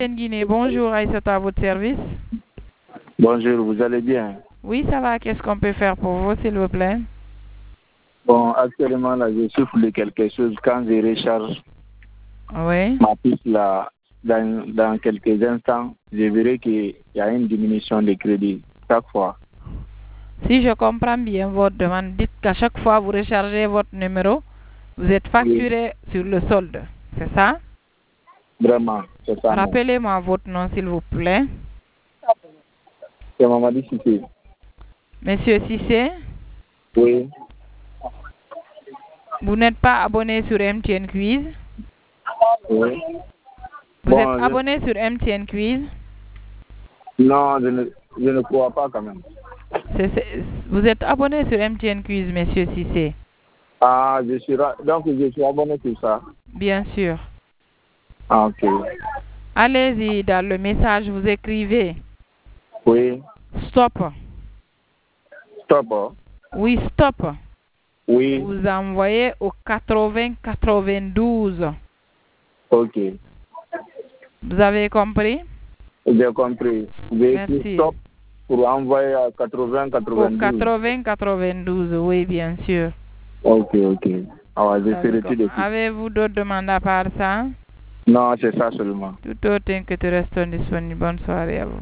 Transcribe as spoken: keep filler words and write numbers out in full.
Guinée, bonjour, Aïssata, à votre service. Bonjour, vous allez bien? Oui, ça va. Qu'est-ce qu'on peut faire pour vous, s'il vous plaît? Bon, actuellement, là, je souffre de quelque chose. Quand je recharge Oui. ma piste, là, dans, dans quelques instants, je verrai qu'il y a une diminution de crédit chaque fois. Si je comprends bien votre demande, dites qu'à chaque fois vous rechargez votre numéro, vous êtes facturé oui. sur le solde. C'est ça? Vraiment, c'est ça. Rappelez-moi votre nom, s'il vous plaît. C'est Mamadi Sissé. Monsieur Sissé? Oui. Vous n'êtes pas abonné sur M T N Quiz? Oui. Vous bon, êtes je... abonné sur M T N Quiz? Non, je ne, je ne crois pas quand même. C'est, c'est, vous êtes abonné sur M T N Quiz, monsieur Sissé? Ah, je suis, donc je suis abonné sur ça? Bien sûr. Ah, ok. Allez-y, dans le message, vous écrivez. Oui. Stop. Stop. Oui, stop. Oui. Vous envoyez au quatre-vingts quatre-vingt-douze. Ok. Vous avez compris? J'ai compris. J'ai Merci. Stop pour envoyer à quatre-vingts quatre-vingt-douze. Au quatre-vingts quatre-vingt-douze, oui, bien sûr. Ok, ok. Alors, je serai tout de suite. Avez-vous d'autres demandes à part ça? Non, c'est ça seulement. Tout autre que tu restes disponible. Bonne soirée à vous.